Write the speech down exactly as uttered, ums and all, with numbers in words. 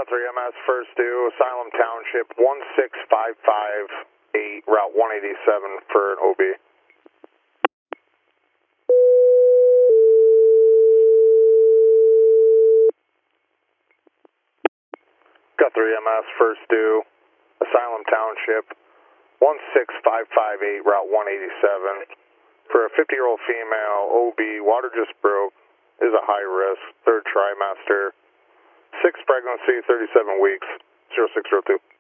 Guthrie M S first due, Asylum Township, one six five five eight, Route one eighty-seven for an O B. Guthrie M S first due, Asylum Township, one six five five eight, Route one eighty-seven. For a fifty-year-old female, O B, water just broke, is a high risk, third trimester, sixth pregnancy, thirty-seven weeks, zero six zero two.